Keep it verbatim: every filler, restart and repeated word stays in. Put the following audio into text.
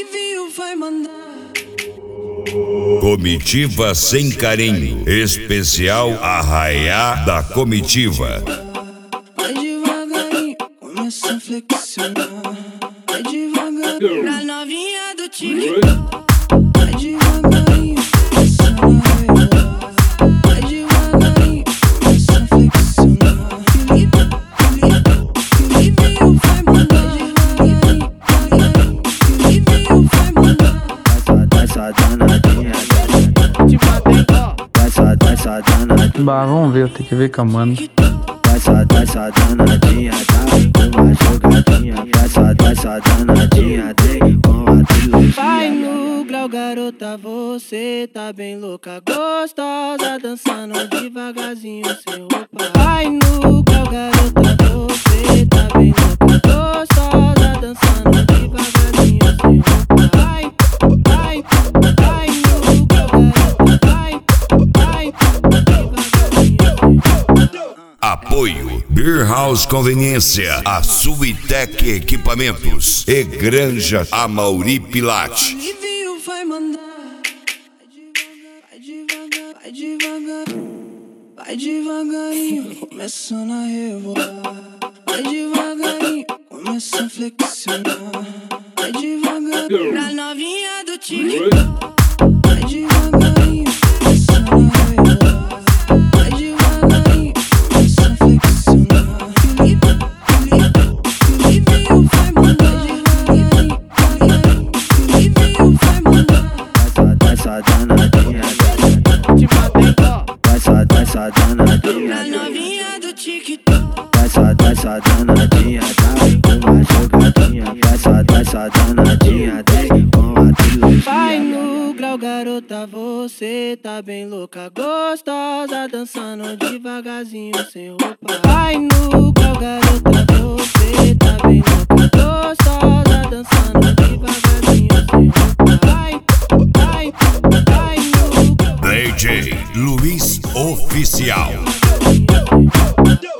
Livinho vai mandar. Comitiva sem carinho, especial Arraiá da Comitiva. Vai devagarinho, começa a flexionar. Vai devagarinho, pra novinha do TikTok. Vai devagarinho, começa a rebolar. Vai devagarinho, começa a flexionar. Felipe, Felipe, Felipe vai mandar. Devagarinho, devagarinho, Felipe vai mandar. Essa danadinha, essa, essa danadinha. Bah, vamos ver, eu tenho que ver com a mano. Essa, essa danadinha, tá uma jogadinha. Essa, essa danadinha, tem com a trilogia. Vai no grau, garota, você tá bem louca, gostosa, dançando devagarzinho sem roupa. Vai no grau, garota, você tá bem louca, gostosa, dançando devagarzinho sem roupa. Vai, vai, vai no grau, garota, vai, vai, devagarzinho sem roupa. Apoio Beer House Conveniência, a Subtec Equipamentos e Granja Amauri Pilate. Livinho vai mandar. Vai devagar, vai devagar, vai devagarinho, começando a rebolar. Vai devagarinho, começa a flexionar. Vai devagarinho, pra novinha do TikTok. Vai devagarinho, começando a rebolar. Vai devagarinho, começa a flexionar. Felipe, Felipe, Felipe vai mandar. Devagarinho, devagarinho, Felipe vai mandar. Essa, essa danadinha, essa, essa danadinha. Pra novinha do TikTok. Essa, essa danadinha, tá uma jogadinha. Essa, essa danadinha, tem com a trilogia. Vai no grau, garota, você tá bem louca, gostosa, dançando devagarzinho sem roupa. Vai no grau, garota, você tá bem louca, gostosa, dançando devagarzinho sem roupa. Vai, vai, vai no grau. D J Luiz Oficial. Devagarzinho sem roupa.